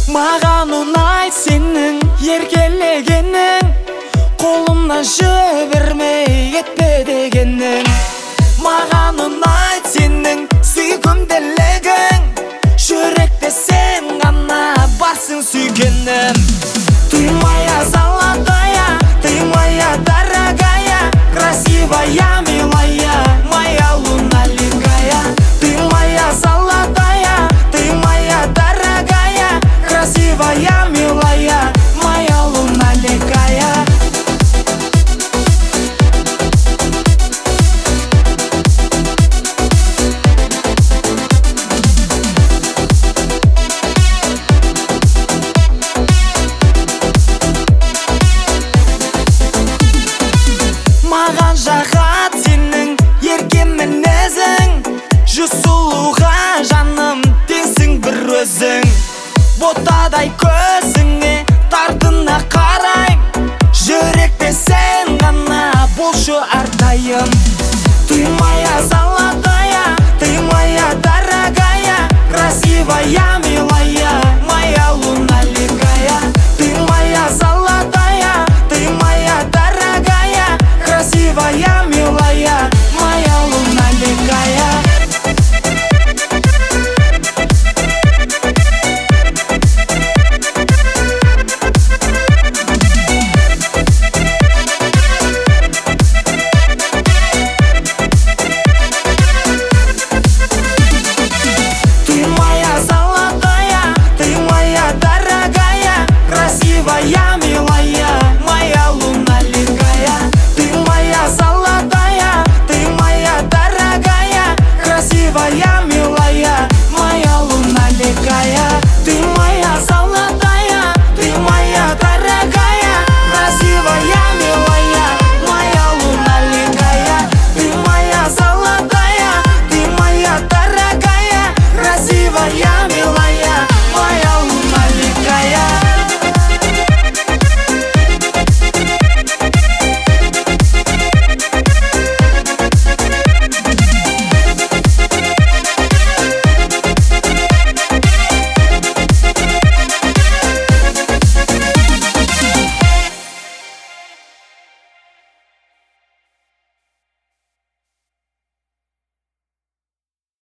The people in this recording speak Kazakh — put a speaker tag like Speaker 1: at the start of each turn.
Speaker 1: Маған ұнайды сенің еркелегенің, қолымнан жібермей кетпе дегенің. Маған ұнайды сенің сүйкімділігің, жүректе сен ғана барсың сүйгенім. Ты моя золотая, ты моя дорогая, красивая, милая, моя луна ликая. Ты моя золотая, ты моя дорогая, красивая, милая, моя луна ликая. Маған жағат сенің ерке мінезің, жүз сұлуға жаным теңсің бір өзің. Ботадай көзіңе тартына қарайм, жүректе сен ғана болшы әрдайым. Ты моя золотая, ты моя дорогая, красивая,